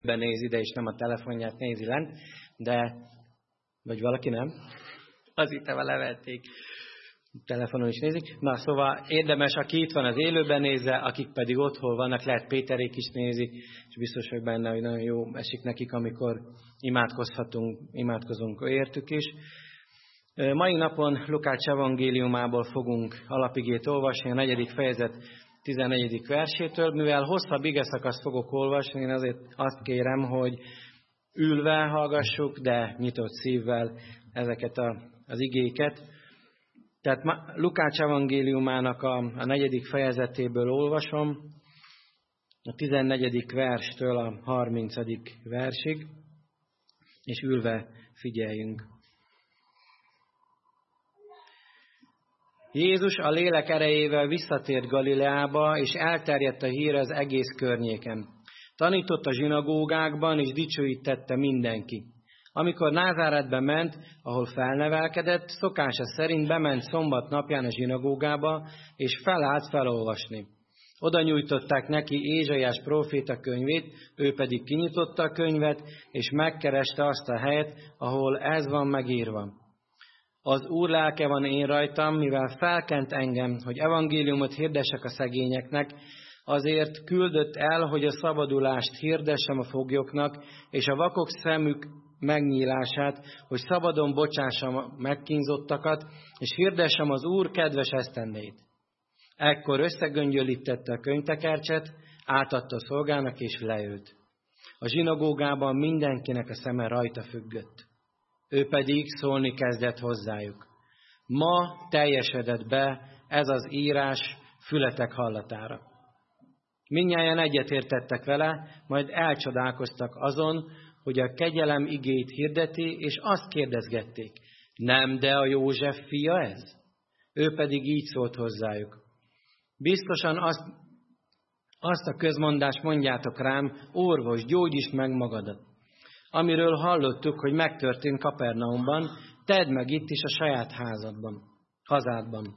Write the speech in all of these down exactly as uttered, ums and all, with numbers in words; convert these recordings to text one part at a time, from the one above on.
nézi ide, és nem a telefonját nézi lent, de, vagy valaki nem, az itt levették, telefonon is nézik. Na, szóval érdemes, aki itt van, az élőben nézze, akik pedig otthon vannak, lehet Péterék is nézik, és biztos vagyok benne, hogy nagyon jó esik nekik, amikor imádkozhatunk, imádkozunk értük is. Mai napon Lukács evangéliumából fogunk alapigét olvasni, a negyedik fejezet tizennegyedik versétől. Mivel hosszabb igeszakaszt fogok olvasni, én azért azt kérem, hogy ülve hallgassuk, de nyitott szívvel ezeket a, az igéket. Tehát Lukács evangéliumának a, a negyedik fejezetéből olvasom, a tizennegyedik verstől a harmincadik versig, és ülve figyeljünk. Jézus a lélek erejével visszatért Galileába, és elterjedt a hír az egész környéken. Tanított a zsinagógákban, és dicsőítette mindenki. Amikor Názáretbe ment, ahol felnevelkedett, szokása szerint bement szombat napján a zsinagógába, és felállt felolvasni. Oda nyújtották neki Ézsaiás próféta könyvét, ő pedig kinyitotta a könyvet, és megkereste azt a helyet, ahol ez van megírva. Az Úr lelke van én rajtam, mivel felkent engem, hogy evangéliumot hirdessek a szegényeknek, azért küldött el, hogy a szabadulást hirdessem a foglyoknak, és a vakok szemük megnyílását, hogy szabadon bocsássam a megkínzottakat, és hirdessem az Úr kedves esztendeit. Ekkor összegöngyölítette a könyvtekercset, átadta a szolgának, és leült. A zsinagógában mindenkinek a szeme rajta függött. Ő pedig szólni kezdett hozzájuk. Ma teljesedett be ez az írás fületek hallatára. Mindnyájan egyetértettek vele, majd elcsodálkoztak azon, hogy a kegyelem igét hirdeti, és azt kérdezgették, nem de a József fia ez? Ő pedig így szólt hozzájuk. Biztosan azt, azt a közmondást mondjátok rám, orvos, gyógyítsd meg magadat. Amiről hallottuk, hogy megtörtént Kapernaumban, tedd meg itt is a saját házadban, hazádban.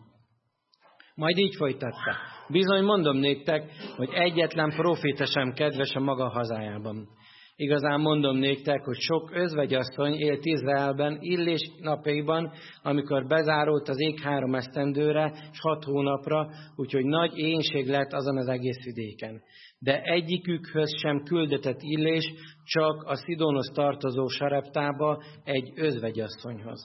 Majd így folytatta. Bizony mondom néktek, hogy egyetlen proféta sem kedves a maga hazájában. Igazán mondom néktek, hogy sok özvegyasszony élt Izraelben Illés napjaiban, amikor bezárult az ég három esztendőre és hat hónapra, úgyhogy nagy éhínség lett azon az egész vidéken. De egyikükhöz sem küldetett Illés, csak a Szidónhoz tartozó Sareptába egy özvegyasszonyhoz.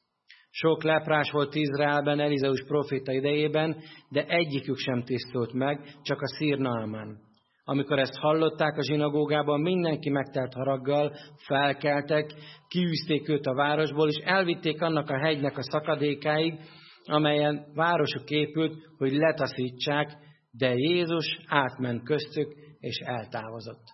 Sok leprás volt Izraelben Elizeus proféta idejében, de egyikük sem tisztult meg, csak a szír Naamán. Amikor ezt hallották a zsinagógában, mindenki megtelt haraggal, felkeltek, kiűzték őt a városból, és elvitték annak a hegynek a szakadékáig, amelyen városuk épült, hogy letaszítsák, de Jézus átment köztük, és eltávozott.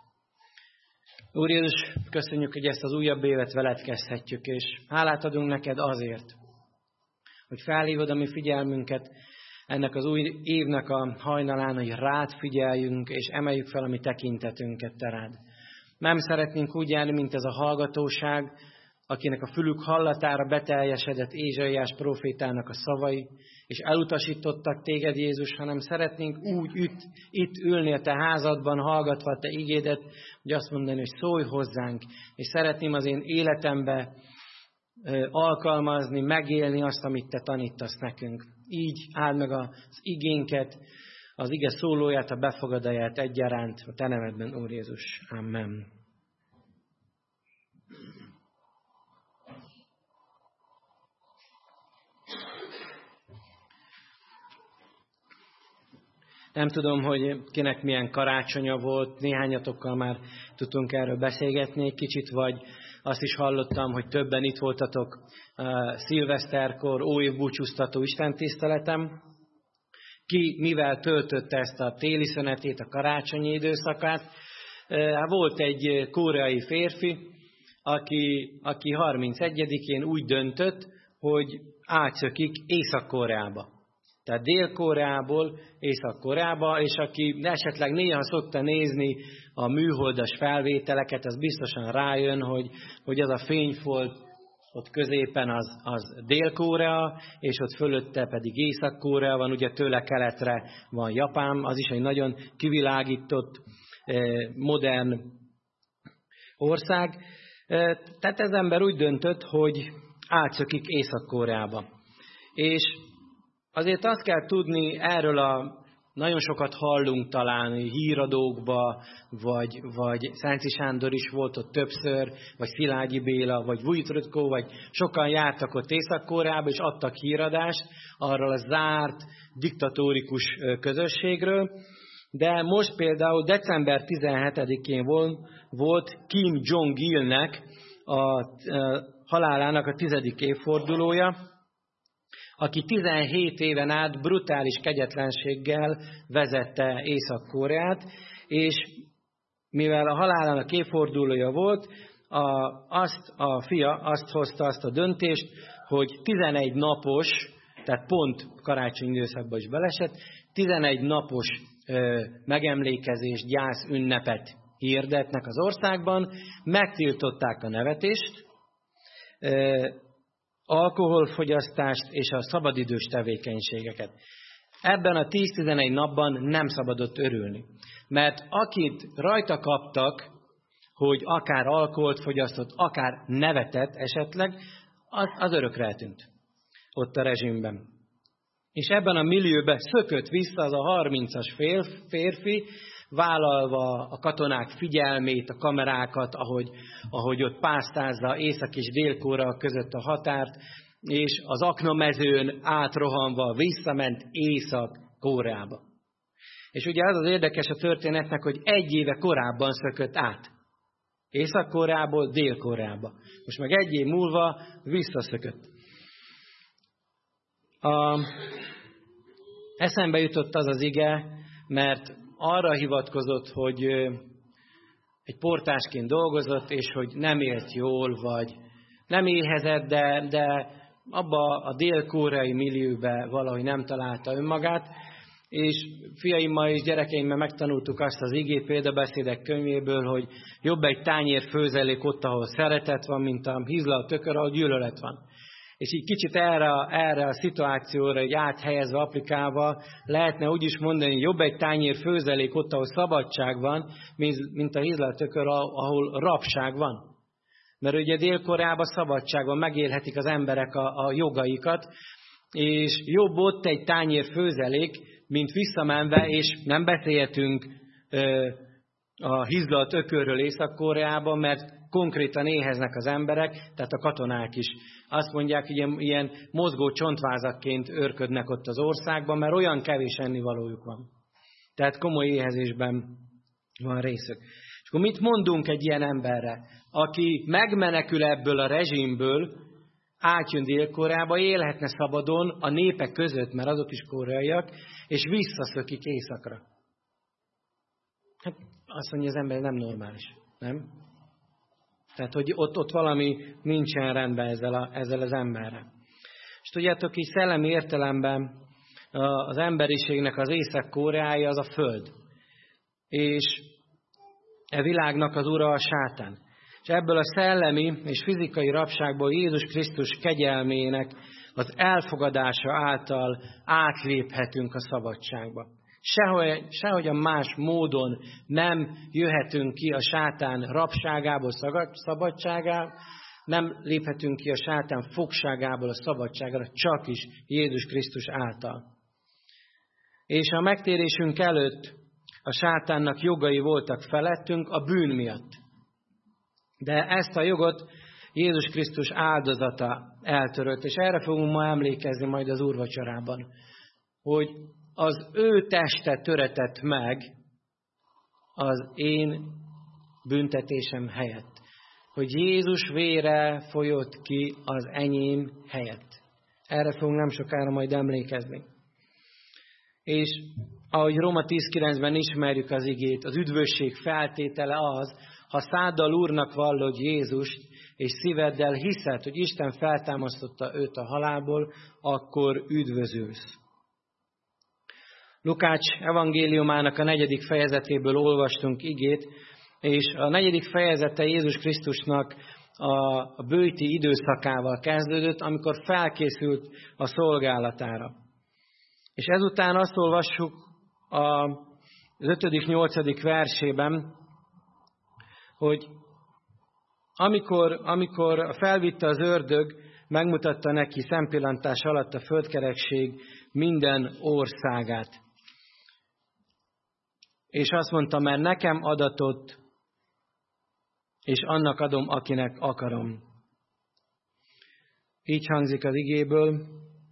Úr Jézus, köszönjük, hogy ezt az újabb évet veled kezdhetjük, és hálát adunk neked azért, hogy felhívod a mi figyelmünket ennek az új évnek a hajnalán, hogy rád figyeljünk, és emeljük fel a mi tekintetünket te rád. Nem szeretnénk úgy járni, mint ez a hallgatóság, akinek a fülük hallatára beteljesedett Ézsaiás prófétának a szavai, és elutasítottak téged, Jézus, hanem szeretnénk úgy itt, itt ülni a te házadban, hallgatva a te igédet, hogy azt mondani, hogy szólj hozzánk, és szeretném az én életembe alkalmazni, megélni azt, amit te tanítasz nekünk. Így áld meg az igénket, az ige szólóját, a befogadóját egyaránt a te nevedben, Úr Jézus. Amen. Nem tudom, hogy kinek milyen karácsonya volt, néhányatokkal már tudtunk erről beszélgetni kicsit, vagy azt is hallottam, hogy többen itt voltatok uh, szilveszterkor, óév búcsúztató istentiszteletem. Ki mivel töltötte ezt a téli szünetét, a karácsonyi időszakát? Uh, volt egy koreai férfi, aki, aki harmincegyedikén úgy döntött, hogy átszökik Észak-Koreába. Tehát Dél-Koreából Észak-Koreába, és aki esetleg néha szokta nézni a műholdas felvételeket, az biztosan rájön, hogy, hogy az a fényfolt ott középen az, az Dél-Korea, és ott fölötte pedig Észak-Korea van, ugye tőle keletre van Japán, az is egy nagyon kivilágított, modern ország. Tehát ez ember úgy döntött, hogy átszökik Észak-Koreába. És azért azt kell tudni erről a nagyon sokat hallunk talán híradókba, vagy, vagy Szenci Sándor is volt ott többször, vagy Szilágyi Béla, vagy Vujtrutkó, vagy sokan jártak ott Észak-Koreába, és adtak híradást arról a zárt, diktatórikus közösségről. De most például december tizenhetedikén volt Kim Jong-ilnek a halálának a tizedik évfordulója, aki tizenhét éven át brutális kegyetlenséggel vezette Észak-Koreát, és mivel a halálának évfordulója volt, a, azt a fia azt hozta azt a döntést, hogy tizenegy napos, tehát pont karácsony időszakban is belesett, tizenegy napos ö, megemlékezést, gyász ünnepet hirdetnek az országban, megtiltották a nevetést, ö, alkoholfogyasztást és a szabadidős tevékenységeket. Ebben a tíz-tizenegy napban nem szabadott örülni. Mert akit rajta kaptak, hogy akár alkoholt fogyasztott, akár nevetett esetleg, az, az örökre eltűnt ott a rezsimben. És ebben a millióben szökött vissza az a harmincas férfi, vállalva a katonák figyelmét, a kamerákat, ahogy, ahogy ott pásztázza Észak- és Dél-Korea között a határt, és az aknamezőn átrohanva visszament Észak-Koreába. És ugye az az érdekes a történetnek, hogy egy éve korábban szökött át. Észak-Koreából Dél-Koreába. Most meg egy év múlva visszaszökött. A... Eszembe jutott az az ige, mert arra hivatkozott, hogy egy portásként dolgozott, és hogy nem élt jól, vagy nem éhezett, de, de abba a dél-koreai millióbe valahogy nem találta önmagát, és fiaimmal és gyerekeimmel megtanultuk azt az igét példabeszédek könyvéből, hogy jobb egy tányér főzelék ott, ahol szeretet van, mint a hízlalt tökör, ahol gyűlölet van. És így kicsit erre, erre a szituációra így áthelyezve, applikálva lehetne úgy is mondani, hogy jobb egy tányér főzelék ott, ahol szabadság van, mint a hízlalt tökör, ahol rabság van. Mert ugye Dél-Koreában szabadság van, megélhetik az emberek a, a jogaikat, és jobb ott egy tányér főzelék, mint visszamenve, és nem beszélhetünk ö, a hízlalt ökörről Észak-Koreában, mert konkrétan éheznek az emberek, tehát a katonák is. Azt mondják, hogy ilyen, ilyen mozgó csontvázakként őrködnek ott az országban, mert olyan kevés ennivalójuk van. Tehát komoly éhezésben van részük. És akkor mit mondunk egy ilyen emberre, aki megmenekül ebből a rezsimből, átjön Dél-Koreába, élhetne szabadon a népek között, mert azok is koreaiak, és visszaszökik északra. Hát azt mondja, az ember nem normális, nem? Tehát, hogy ott, ott valami nincsen rendben ezzel, a, ezzel az emberrel. És tudjátok, így szellemi értelemben az emberiségnek az Észak-Koreája az a Föld. És e világnak az ura a sátán. És ebből a szellemi és fizikai rabságból Jézus Krisztus kegyelmének az elfogadása által átléphetünk a szabadságba. Sehogy, sehogyan más módon nem jöhetünk ki a sátán rabságából, szabadságából, nem léphetünk ki a sátán fogságából a szabadságra, csak is Jézus Krisztus által. És a megtérésünk előtt a sátánnak jogai voltak felettünk a bűn miatt. De ezt a jogot Jézus Krisztus áldozata eltörött, és erre fogunk ma emlékezni majd az úrvacsorában, hogy az ő teste töretett meg az én büntetésem helyett. Hogy Jézus vére folyott ki az enyém helyett. Erre fogunk nem sokára majd emlékezni. És ahogy Róma tíz kilencben ismerjük az igét, az üdvösség feltétele az, ha száddal Úrnak vallod Jézust, és szíveddel hiszed, hogy Isten feltámasztotta őt a halálból, akkor üdvözülsz. Lukács evangéliumának a negyedik fejezetéből olvastunk igét, és a negyedik fejezete Jézus Krisztusnak a bőti időszakával kezdődött, amikor felkészült a szolgálatára. És ezután azt olvassuk az ötödik-nyolcadik versében, hogy amikor, amikor felvitte az ördög, megmutatta neki szempillantás alatt a földkerekség minden országát. És azt mondta, mert nekem adatott, és annak adom, akinek akarom. Így hangzik az igéből.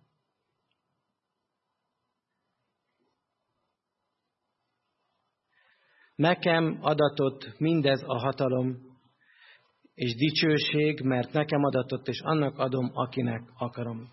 Nekem adatott mindez a hatalom és dicsőség, mert nekem adatott, és annak adom, akinek akarom.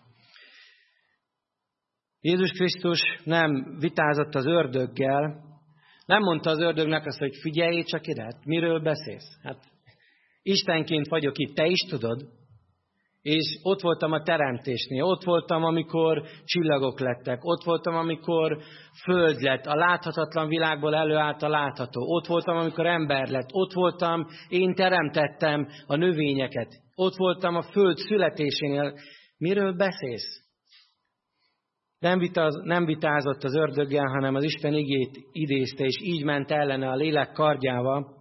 Jézus Krisztus nem vitázott az ördöggel, nem mondta az ördögnek azt, hogy figyelj csak ide, hát miről beszélsz? Hát Istenként vagyok itt, te is tudod. És ott voltam a teremtésnél, ott voltam, amikor csillagok lettek, ott voltam, amikor föld lett, a láthatatlan világból előállt a látható, ott voltam, amikor ember lett, ott voltam, én teremtettem a növényeket, ott voltam a föld születésénél. Miről beszélsz? Nem, vitáz, nem vitázott az ördöggel, hanem az Isten igét idézte, és így ment ellene a lélek kardjával.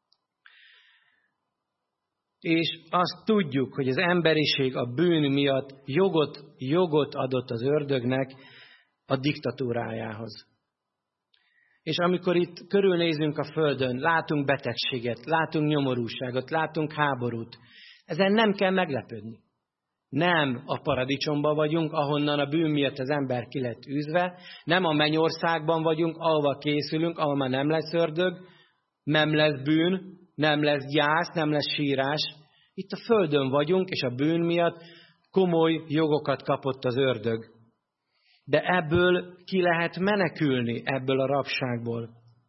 És azt tudjuk, hogy az emberiség a bűn miatt jogot, jogot adott az ördögnek a diktatúrájához. És amikor itt körülnézünk a földön, látunk betegséget, látunk nyomorúságot, látunk háborút, ezen nem kell meglepődni. Nem a paradicsomban vagyunk, ahonnan a bűn miatt az ember ki lett űzve, nem a mennyországban vagyunk, ahova készülünk, ahol már nem lesz ördög, nem lesz bűn, nem lesz gyász, nem lesz sírás. Itt a földön vagyunk, és a bűn miatt komoly jogokat kapott az ördög. De ebből ki lehet menekülni, ebből a rabságból.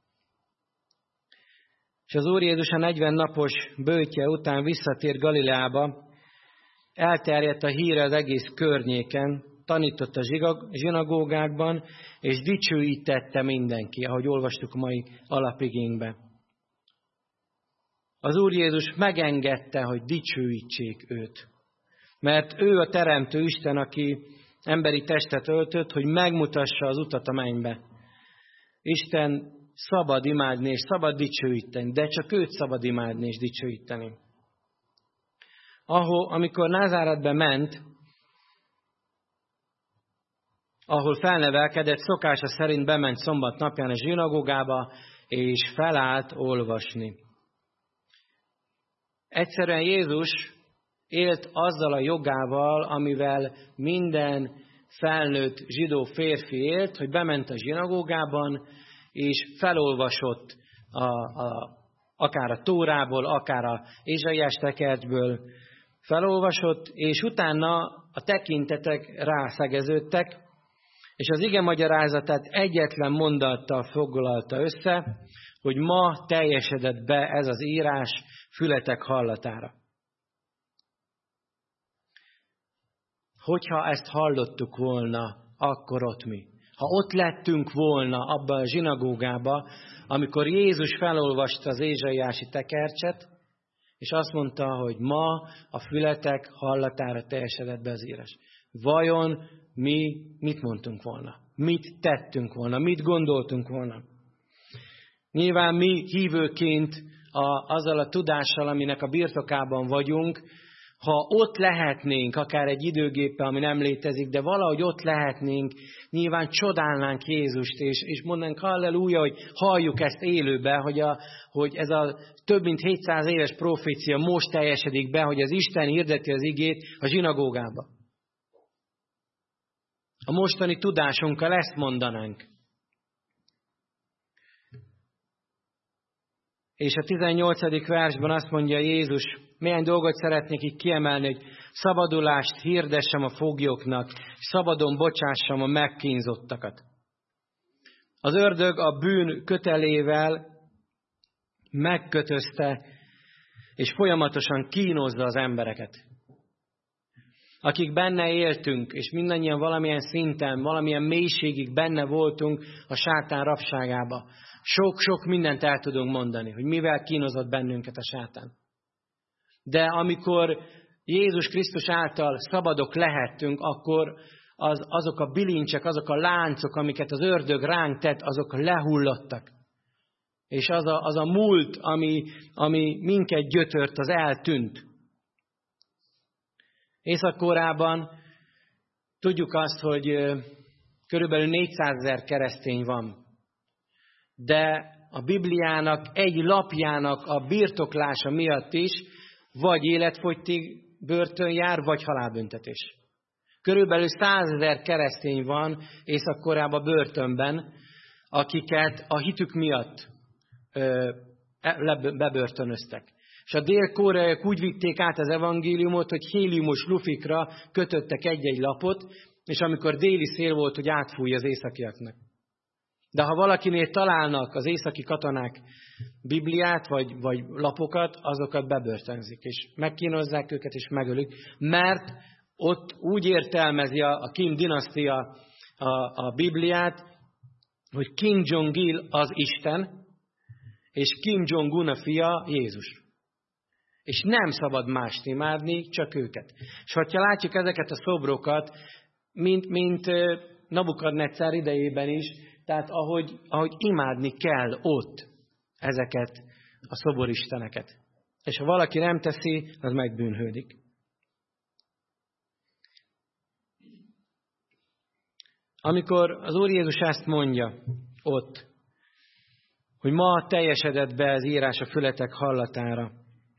És az Úr Jézus a negyven napos böjtje után visszatért Galileába, elterjedt a híre az egész környéken, tanított a zsinagógákban, és dicsőítette mindenki, ahogy olvastuk a mai alapigénkbe. Az Úr Jézus megengedte, hogy dicsőítsék őt. Mert ő a teremtő Isten, aki emberi testet öltött, hogy megmutassa az utat a mennybe. Isten szabad imádni és szabad dicsőíteni, de csak őt szabad imádni és dicsőíteni. Ahol, amikor Názáretbe ment, ahol felnevelkedett, szokása szerint bement szombat napján a zsinagógába, és felállt olvasni. Egyszerűen Jézus élt azzal a jogával, amivel minden felnőtt zsidó férfi élt, hogy bement a zsinagógában, és felolvasott a, a, akár a Tórából, akár a Ézsaiás tekercsből, felolvasott, és utána a tekintetek rászegeződtek, és az ige magyarázatát egyetlen mondattal foglalta össze, hogy ma teljesedett be ez az írás fületek hallatára. Hogyha ezt hallottuk volna, akkor ott mi? Ha ott lettünk volna abba a zsinagógába, amikor Jézus felolvasta az ézsaiási tekercset, és azt mondta, hogy ma a fületek hallatára teljesedett be az írás. Vajon mi mit mondtunk volna? Mit tettünk volna? Mit gondoltunk volna? Nyilván mi hívőként a, azzal a tudással, aminek a birtokában vagyunk, ha ott lehetnénk, akár egy időgéppel, ami nem létezik, de valahogy ott lehetnénk, nyilván csodálnánk Jézust, és, és mondanánk halleluja, hogy halljuk ezt élőbe, hogy, a, hogy ez a több mint hétszáz éves profécia most teljesedik be, hogy az Isten hirdeti az igét a zsinagógába. A mostani tudásunkkal ezt mondanánk. És a tizennyolcadik versben azt mondja Jézus, milyen dolgot szeretnék itt kiemelni, hogy szabadulást hirdessem a foglyoknak, szabadon bocsássam a megkínzottakat. Az ördög a bűn kötelével megkötözte, és folyamatosan kínozza az embereket. Akik benne éltünk, és mindannyian valamilyen szinten, valamilyen mélységig benne voltunk a sátán rabságába. Sok-sok mindent el tudunk mondani, hogy mivel kínozott bennünket a sátán. De amikor Jézus Krisztus által szabadok lehettünk, akkor az, azok a bilincsek, azok a láncok, amiket az ördög ránk tett, azok lehullottak. És az a, az a múlt, ami, ami minket gyötört, az eltűnt. Észak-Koreában tudjuk azt, hogy körülbelül négyszázezer keresztény van. De a Bibliának egy lapjának a birtoklása miatt is vagy életfogytig börtön jár, vagy halálbüntetés. Körülbelül százezer keresztény van Észak-Koreában börtönben, akiket a hitük miatt ö, bebörtönöztek. És a dél-koreaiak úgy vitték át az evangéliumot, hogy héliumos lufikra kötöttek egy-egy lapot, és amikor déli szél volt, hogy átfújja az északiaknak. De ha valakinél találnak az északi katonák Bibliát, vagy, vagy lapokat, azokat bebörtönzik, és megkínozzák őket, és megölik, mert ott úgy értelmezi a, a Kim dinasztia a, a Bibliát, hogy Kim Jong-il az Isten, és Kim Jong-un a fia Jézus. És nem szabad mást imádni, csak őket. És ha látjuk ezeket a szobrokat, mint, mint Nabukadnecár idejében is, tehát ahogy, ahogy imádni kell ott ezeket a szoboristeneket. És ha valaki nem teszi, az megbűnhődik. Amikor az Úr Jézus ezt mondja ott, hogy ma teljesedett be az írás a fületek hallatára,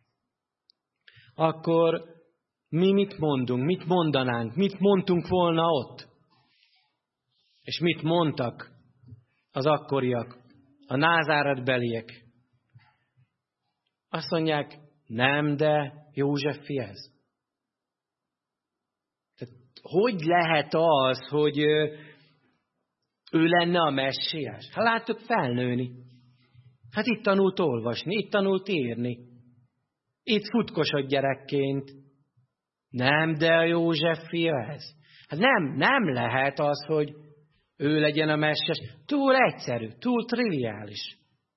akkor mi mit mondunk, mit mondanánk, mit mondtunk volna ott? És mit mondtak az akkoriak, a názáretbeliek? Azt mondják, nem, de József fia ez. Tehát, hogy lehet az, hogy ő lenne a messiás? Hát láttuk felnőni. Hát itt tanult olvasni, itt tanult írni. Itt futkosott gyerekként. Nem, de a József fia ez. Hát nem, nem lehet az, hogy ő legyen a messiás. Túl egyszerű, túl triviális.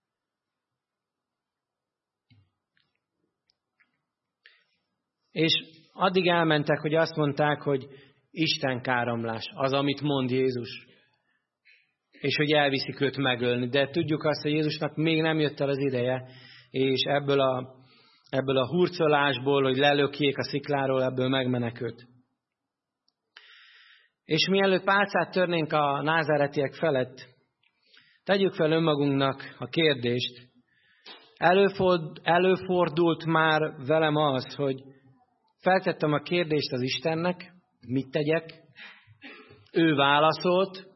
És addig elmentek, hogy azt mondták, hogy Isten káromlás, az, amit mond Jézus. És hogy elviszik őt megölni. De tudjuk azt, hogy Jézusnak még nem jött el az ideje, és ebből a, ebből a hurcolásból, hogy lelökjék a szikláról, ebből megmenekült. És mielőtt pálcát törnénk a názáretiek felett, tegyük fel önmagunknak a kérdést. Előford, előfordult már velem az, hogy feltettem a kérdést az Istennek, mit tegyek? Ő válaszolt,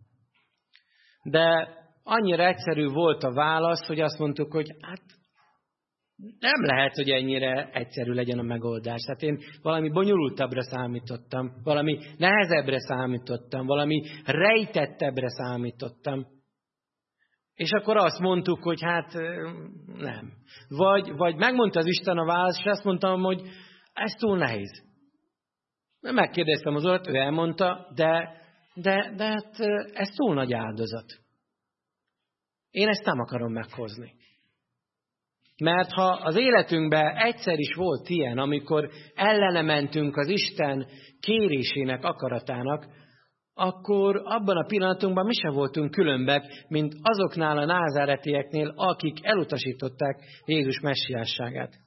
de annyira egyszerű volt a válasz, hogy azt mondtuk, hogy hát nem lehet, hogy ennyire egyszerű legyen a megoldás. Hát én valami bonyolultabbra számítottam, valami nehezebbre számítottam, valami rejtettebbre számítottam. És akkor azt mondtuk, hogy hát nem. Vagy, vagy megmondta az Isten a választ, és azt mondtam, hogy ez túl nehéz. Megkérdeztem az Urat, ő elmondta, de, de, de hát ez túl nagy áldozat. Én ezt nem akarom meghozni. Mert ha az életünkben egyszer is volt ilyen, amikor ellene mentünk az Isten kérésének, akaratának, akkor abban a pillanatunkban mi sem voltunk különbek, mint azoknál a názáretieknél, akik elutasították Jézus messiásságát.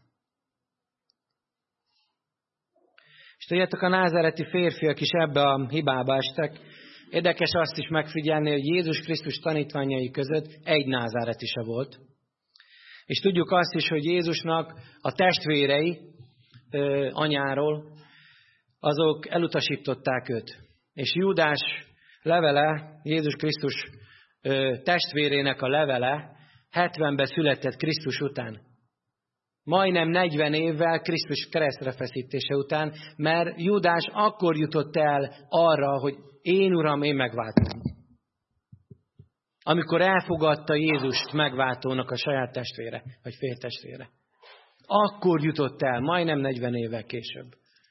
És tudjátok, a názáreti férfiak is ebbe a hibába estek. Érdekes azt is megfigyelni, hogy Jézus Krisztus tanítványai között egy názáreti se volt. És tudjuk azt is, hogy Jézusnak a testvérei ö, anyáról, azok elutasították őt. És Júdás levele, Jézus Krisztus ö, testvérének a levele hetvenben született Krisztus után. Majdnem negyven évvel Krisztus keresztre feszítése után, mert Júdás akkor jutott el arra, hogy én Uram, én megváltom. Amikor elfogadta Jézust megváltónak a saját testvére, vagy féltestvére. Akkor jutott el, majdnem negyven évvel később.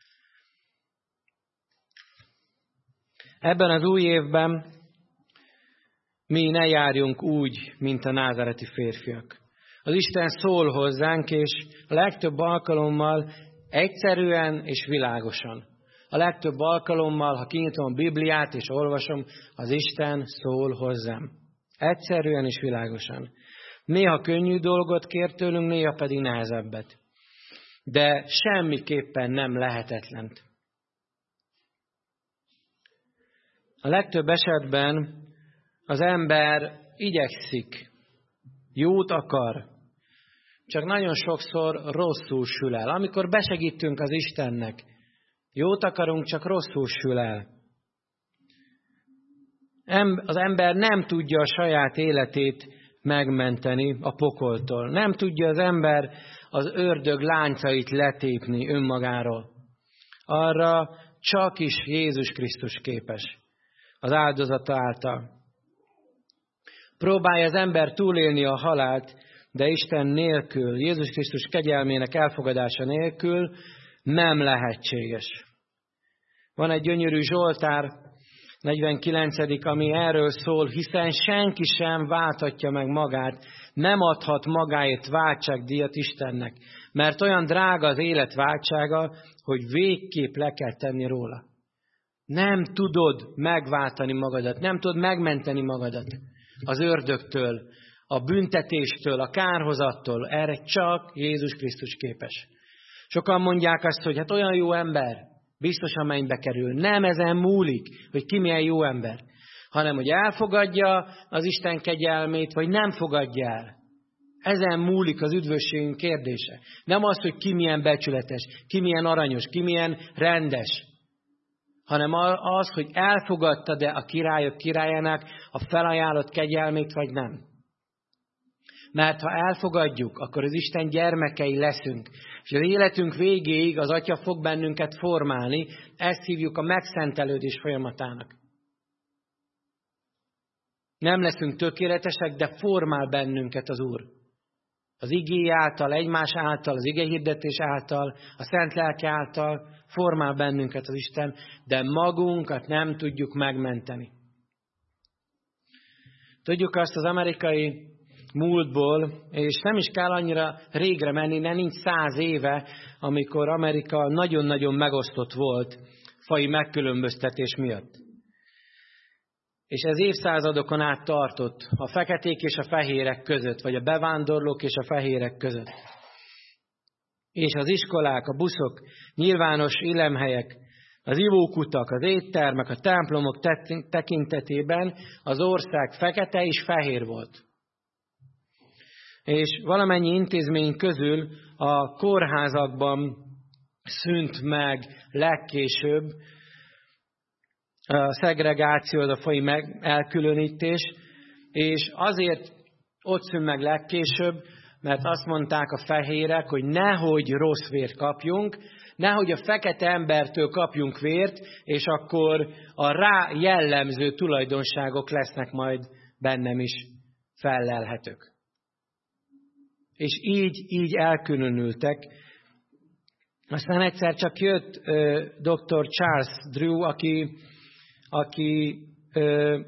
Ebben az új évben mi ne járjunk úgy, mint a názáreti férfiak. Az Isten szól hozzánk, és a legtöbb alkalommal egyszerűen és világosan. A legtöbb alkalommal, ha kinyitom a Bibliát és olvasom, az Isten szól hozzám. Egyszerűen és világosan. Néha könnyű dolgot kér tőlünk, néha pedig nehezebbet. De semmiképpen nem lehetetlent. A legtöbb esetben az ember igyekszik, jót akar, csak nagyon sokszor rosszul sül el. Amikor besegítünk az Istennek, jót akarunk, csak rosszul sül el. Az ember nem tudja a saját életét megmenteni a pokoltól. Nem tudja az ember az ördög láncait letépni önmagáról. Arra csak is Jézus Krisztus képes, az áldozata által. Próbálja az ember túlélni a halált, de Isten nélkül, Jézus Krisztus kegyelmének elfogadása nélkül nem lehetséges. Van egy gyönyörű Zsoltár, negyvenkilencedik ami erről szól, hiszen senki sem válthatja meg magát, nem adhat magáért váltságdíjat Istennek, mert olyan drága az élet váltsága, hogy végképp le kell tenni róla. Nem tudod megváltani magadat, nem tudod megmenteni magadat az ördögtől, a büntetéstől, a kárhozattól. Erre csak Jézus Krisztus képes. Sokan mondják azt, hogy hát olyan jó ember, biztos a mennybe kerül. Nem ezen múlik, hogy ki milyen jó ember, hanem hogy elfogadja az Isten kegyelmét, vagy nem fogadja el. Ezen múlik az üdvösségünk kérdése. Nem az, hogy ki milyen becsületes, ki milyen aranyos, ki milyen rendes, hanem az, hogy elfogadtad-e a királyok királyának a felajánlott kegyelmét, vagy nem. Mert ha elfogadjuk, akkor az Isten gyermekei leszünk. És az életünk végéig az Atya fog bennünket formálni, ezt hívjuk a megszentelődés folyamatának. Nem leszünk tökéletesek, de formál bennünket az Úr. Az igé által, egymás által, az igehirdetés által, a Szent Lelke által formál bennünket az Isten, de magunkat nem tudjuk megmenteni. Tudjuk azt az amerikai múltból, és nem is kell annyira régre menni, de nincs száz éve, amikor Amerika nagyon-nagyon megosztott volt faji megkülönböztetés miatt. És ez évszázadokon át tartott a feketék és a fehérek között, vagy a bevándorlók és a fehérek között. És az iskolák, a buszok, nyilvános élemhelyek, az ivókutak, az éttermek, a templomok tekintetében az ország fekete és fehér volt. És valamennyi intézmény közül a kórházakban szűnt meg legkésőbb a szegregáció, az a faji elkülönítés, és azért ott szűnt meg legkésőbb, mert azt mondták a fehérek, hogy nehogy rossz vért kapjunk, nehogy a fekete embertől kapjunk vért, és akkor a rá jellemző tulajdonságok lesznek majd bennem is fellelhetők. És így, így elkülönültek. Aztán egyszer csak jött uh, doktor Charles Drew, aki, aki uh,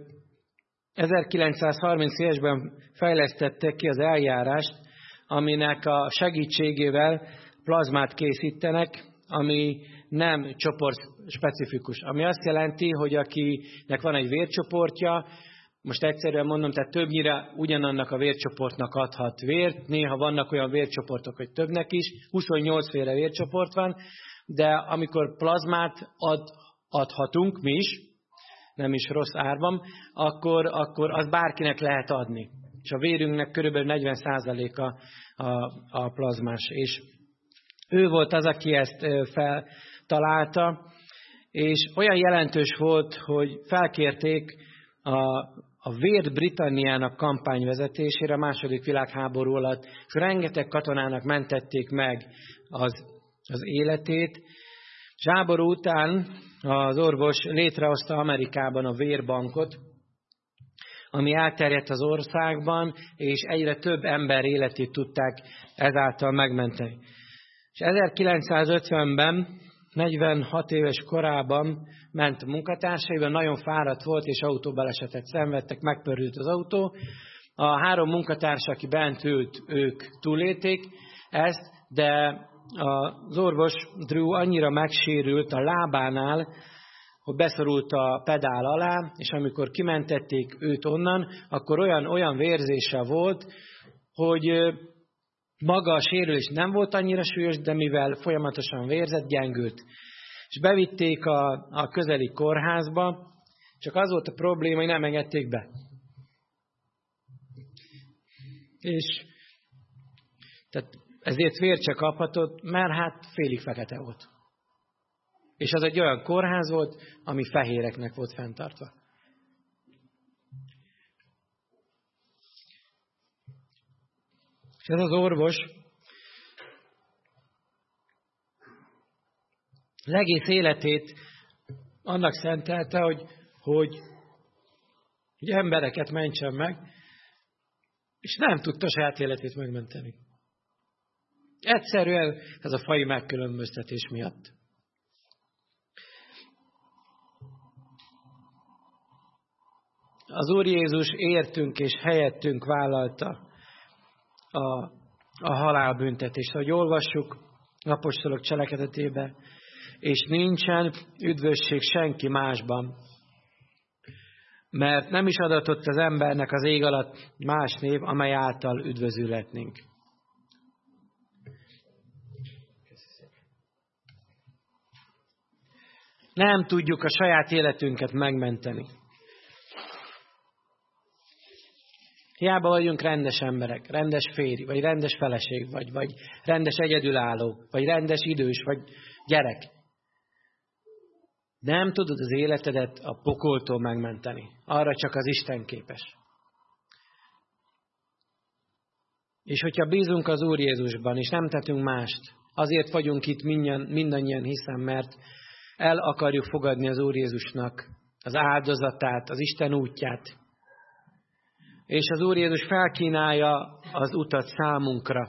ezerkilencszázharmincegyesben fejlesztette ki az eljárást, aminek a segítségével plazmát készítenek, ami nem csoport specifikus. Ami azt jelenti, hogy akinek van egy vércsoportja, most egyszerűen mondom, tehát többnyire ugyanannak a vércsoportnak adhat vért, néha vannak olyan vércsoportok, hogy többnek is, huszonnyolc féle vércsoport van, de amikor plazmát ad, adhatunk mi is, nem is rossz árban, akkor, akkor az bárkinek lehet adni. És a vérünknek körülbelül negyven százaléka a, a plazmás. És ő volt az, aki ezt feltalálta, és olyan jelentős volt, hogy felkérték a, a Vér Britanniának kampányvezetésére a második világháború alatt, és rengeteg katonának mentették meg az, az életét. És háború után az orvos létrehozta Amerikában a vérbankot, ami elterjedt az országban, és egyre több ember életét tudták ezáltal megmenteni. És ezerkilencszázötvenben, negyvenhat éves korában ment a munkatársaival, nagyon fáradt volt, és autóbalesetet szenvedtek, megpörült az autó. A három munkatárs, aki bent ült, ők túlélték ezt, de az orvos Drew annyira megsérült a lábánál, hogy beszorult a pedál alá, és amikor kimentették őt onnan, akkor olyan, olyan vérzése volt, hogy maga a sérülés nem volt annyira súlyos, de mivel folyamatosan vérzett, gyengült. És bevitték a, a közeli kórházba, csak az volt a probléma, hogy nem engedték be. És tehát ezért vért se kaphatott, mert hát félig fekete volt. És az egy olyan kórház volt, ami fehéreknek volt fenntartva. És ez az orvos az egész életét annak szentelte, hogy, hogy, hogy embereket mentsen meg, és nem tudta saját életét megmenteni. Egyszerűen ez a faji megkülönböztetés miatt. Az Úr Jézus értünk és helyettünk vállalta a, a halálbüntetést. Ahogy olvassuk apostolok cselekedetébe, és nincsen üdvösség senki másban, mert nem is adatott az embernek az ég alatt más név, amely által üdvözülhetnénk. Nem tudjuk a saját életünket megmenteni. Hiába vagyunk rendes emberek, rendes férj, vagy rendes feleség, vagy, vagy rendes egyedülálló, vagy rendes idős, vagy gyerek. Nem tudod az életedet a pokoltól megmenteni. Arra csak az Isten képes. És hogyha bízunk az Úr Jézusban, és nem tettünk mást, azért vagyunk itt mindannyian, mindannyian hiszem, mert el akarjuk fogadni az Úr Jézusnak az áldozatát, az Isten útját. És az Úr Jézus felkínálja az utat számunkra.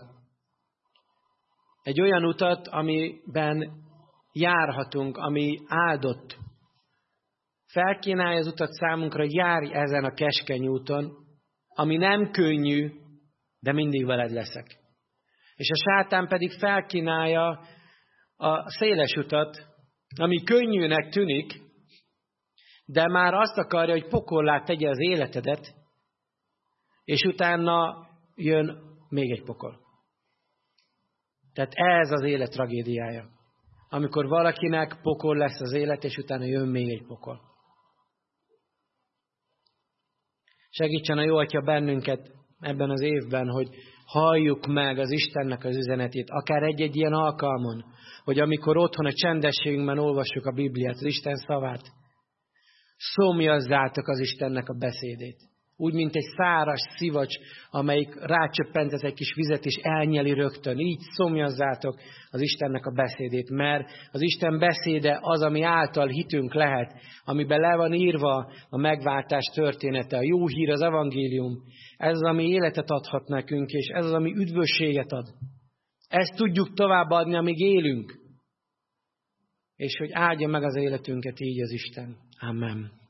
Egy olyan utat, amiben járhatunk, ami áldott. Felkínálja az utat számunkra, járj ezen a keskeny úton, ami nem könnyű, de mindig veled leszek. És a sátán pedig felkínálja a széles utat, ami könnyűnek tűnik, de már azt akarja, hogy pokollá tegye az életedet, és utána jön még egy pokol. Tehát ez az élet tragédiája. Amikor valakinek pokol lesz az élet, és utána jön még egy pokol. Segítsen a jó Atya bennünket ebben az évben, hogy halljuk meg az Istennek az üzenetét, akár egy-egy ilyen alkalmon, hogy amikor otthon a csendességünkben olvassuk a Bibliát, az Isten szavát, szomjazzátok az Istennek a beszédét. Úgy, mint egy száraz szivacs, amelyik rácsöppentez egy kis vizet, és elnyeli rögtön. Így szomjazzátok az Istennek a beszédét, mert az Isten beszéde az, ami által hitünk lehet, amiben le van írva a megváltás története, a jó hír, az evangélium. Ez az, ami életet adhat nekünk, és ez az, ami üdvösséget ad. Ezt tudjuk továbbadni, amíg élünk. És hogy áldja meg az életünket így az Isten. Amen.